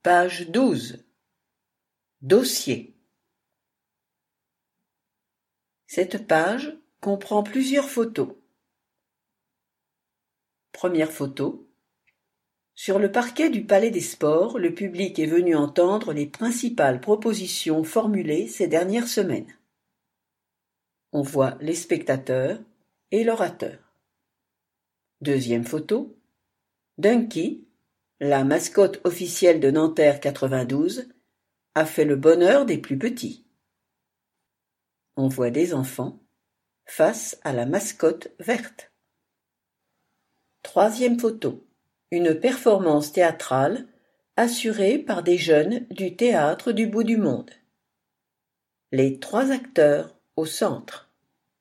Page 12. Dossier. Cette page comprend plusieurs photos. Première photo. Sur le parquet du Palais des Sports, le public est venu entendre les principales propositions formulées ces dernières semaines. On voit les spectateurs et l'orateur. Deuxième photo. Dunky, la mascotte officielle de Nanterre 92, a fait le bonheur des plus petits. On voit des enfants face à la mascotte verte. Troisième photo. Une performance théâtrale assurée par des jeunes du théâtre du bout du monde. Les 3 acteurs au centre.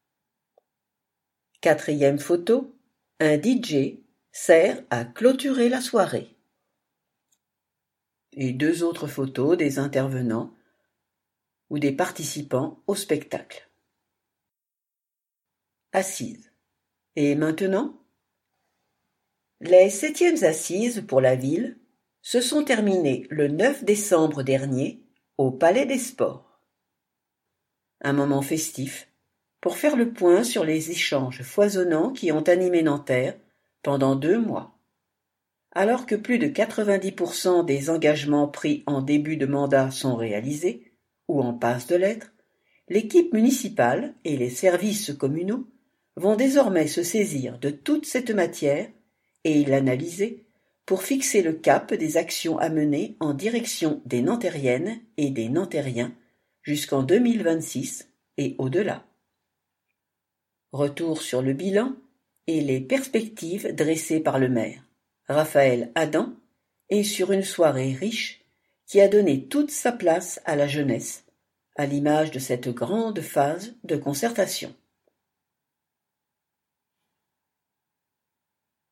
Quatrième photo. Un DJ sert à clôturer la soirée. Et 2 autres photos des intervenants ou des participants au spectacle. Assises. Et maintenant ? Les 7e assises pour la ville se sont terminées le 9 décembre dernier au Palais des Sports. Un moment festif pour faire le point sur les échanges foisonnants qui ont animé Nanterre pendant 2 mois. Alors que plus de 90% des engagements pris en début de mandat sont réalisés, ou en passe de l'être, l'équipe municipale et les services communaux vont désormais se saisir de toute cette matière et l'analyser pour fixer le cap des actions à mener en direction des Nantériennes et des Nantériens jusqu'en 2026 et au-delà. Retour sur le bilan et les perspectives dressées par le maire, Raphaël Adam, et sur une soirée riche qui a donné toute sa place à la jeunesse, à l'image de cette grande phase de concertation.